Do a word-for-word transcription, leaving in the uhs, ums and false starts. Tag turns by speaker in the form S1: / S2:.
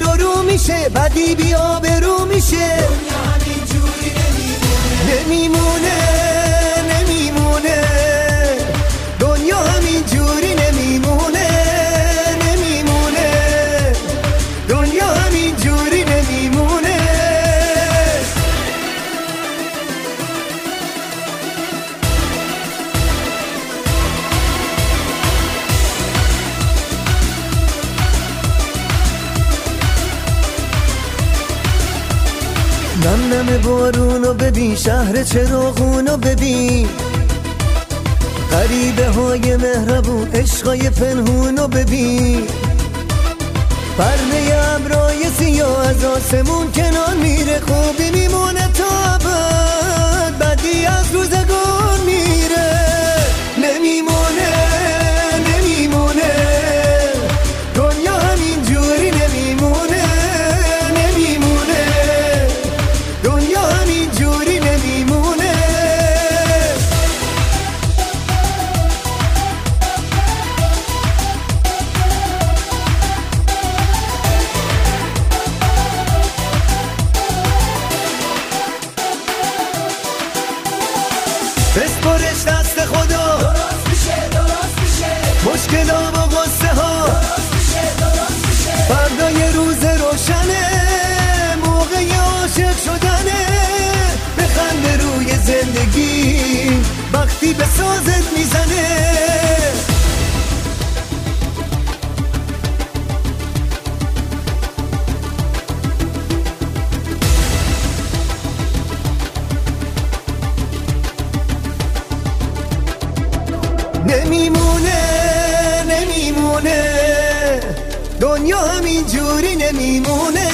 S1: زیر و رو میشه، بدی بیا برو میشه.
S2: دنیا همینجوری نمیمونه
S1: نمیمونه نمیمونه دنیا همینجوری نمیمونه نمیمونه دنیا همینجوری نمیمونه. نم نم بارونو ببین، شهر چراغونو ببین، غریبه های مهربون، عشقای پنهونو ببین. پرده ابرای سیاه از آسمون کنار میره، خوبی میمونه تا ابد، بدی از روزگار میره. نمیمونه نمیمونه دنیا همینجوری نمیمونه نمیمونه دنیا همینجوری نمیمونه. بسپرش دست خدا،
S2: درست میشه درست میشه
S1: مشکلا و غصه ها
S2: درست میشه درست میشه.
S1: فردای روز روشنه، موقع عاشق شدنه. بخنده روی زندگی وقتی به سازت میزنه. نمیمونه نمیمونه دنیا همینجوری نمیمونه